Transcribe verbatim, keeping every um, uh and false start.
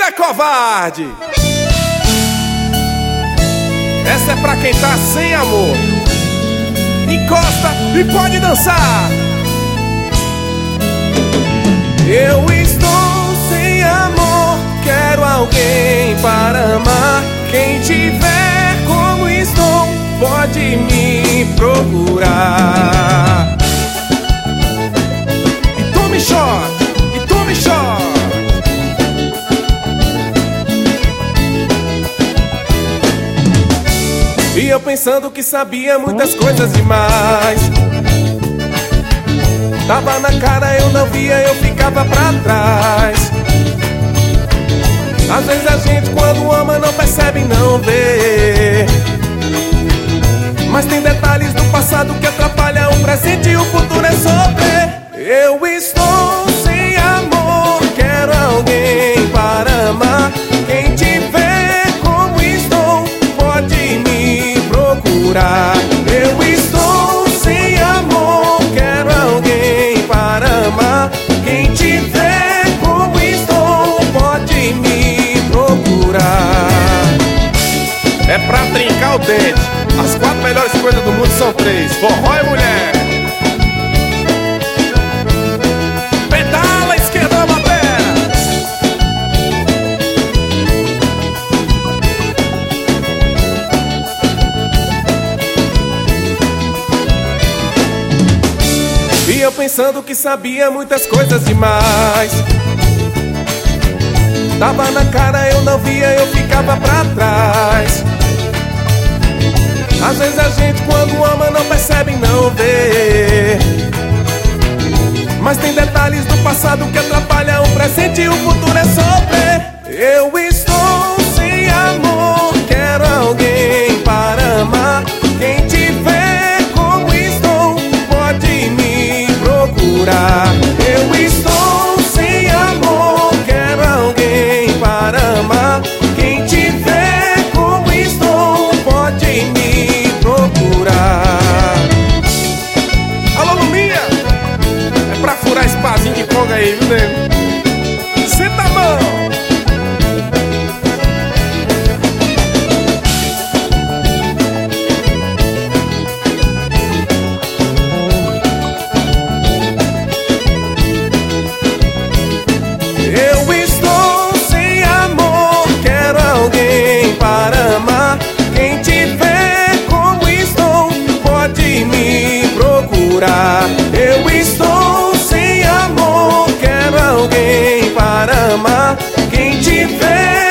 é covarde. Essa é pra quem tá sem amor. Encosta e pode dançar. Eu estou sem amor, quero alguém para amar. Quem tiver como estou, pode me procurar. E tome shot, e tome shot. E eu pensando que sabia muitas coisas demais. Tava na cara, eu não via, eu ficava pra trás. Às vezes a gente quando ama não percebe, não vê. Mas tem detalhes do passado que atrapalham o presente e o futuro é sofrer. Eu estou sem amor, quero alguém para amar. Quem tiver como estou, pode me procurar. Eu estou sem amor, quero alguém para amar. Quem tiver como estou, pode me procurar. É pra trincar o dente. As quatro melhores coisas do mundo são três: forró e mulher. Pedala, esquerda, batera. E eu pensando que sabia muitas coisas demais. Tava na cara, eu não via, eu ficava pra trás. Às vezes a gente quando ama não percebe, não vê. Mas tem detalhes do passado que atrapalham o presente e o futuro é sofrer. Eu estou sem amor, quero alguém para amar. Quem tiver como estou, pode me procurar. Eu estou sem amor, quero alguém para amar. Quem tiver como estou, pode me procurar. Alô, Luminha, é pra furar espazinho de conga aí, viu, nego? Senta a mão. Eu estou sem amor, quero alguém para amar. Quem tiver como estou, pode me procurar. Eu estou sem amor, quero alguém para amar. Quem tiver